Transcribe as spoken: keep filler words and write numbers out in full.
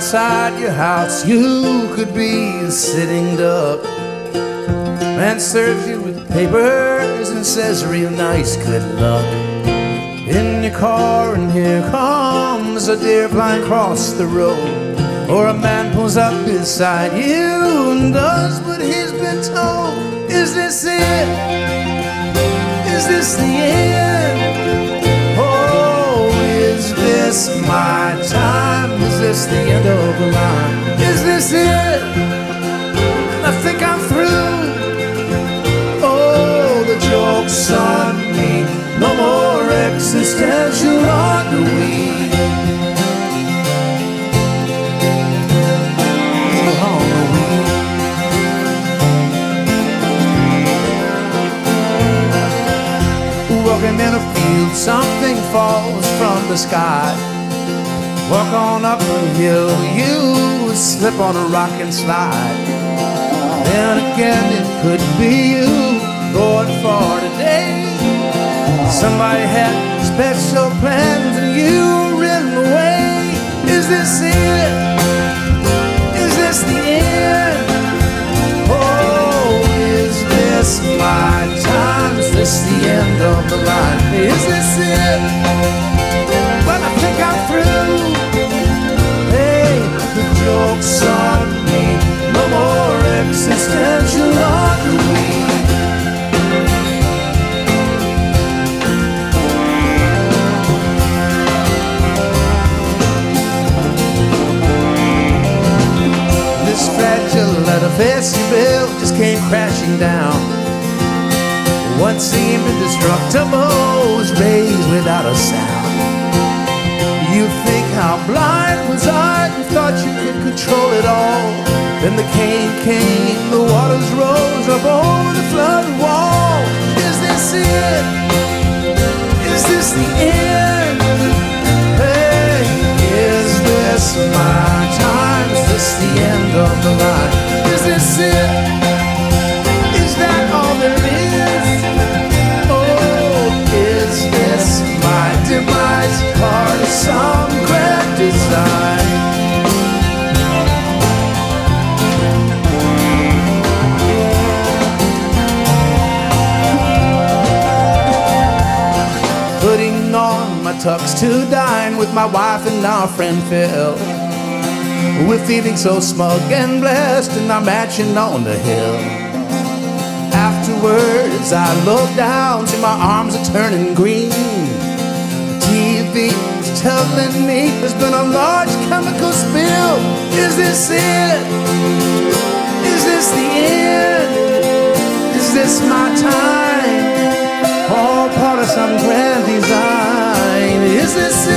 outside your house, you could be a sitting duck. Man serves you with papers and says real nice good luck. In your car and here comes a deer flying across the road, or a man pulls up beside you and does what he's been told. Is this it? Is this the end? Oh, is this my time? Is this the end of the line? Is this it? I think I'm through. Oh, the joke's on me. No more existential ennui. Walking in a field, something falls from the sky. Walk on up a hill, you slip on a rock and slide. Then again, it could be you going for today. Somebody had special plans and you ran away. Is this it? Is this the end? Oh, is this my time? Is this the end of the line? Is this it? Well, I think I'm through. Hey, the joke's on me. No more existential ennui. This fragile edifice you built just came crashing down. What seemed indestructible was raised without a sound. You think how blind was I, you thought you could control it all. Then the cane came, the waters rose up over the flood wall. Is this it? Is this the end? Hey, is this my time? Is this the end of the line? Is this it? Is that all there is? Oh, is this my demise? Part of some grand design? Putting on my tux to dine with my wife and our friend Phil. We're feeling so smug and blessed in our mansion on the hill. Afterwards I look down, see my arms are turning green. T V is telling me there's been a large chemical spill. Is this it? Is this the end? Is this my time? All part of some grand design. Is this it?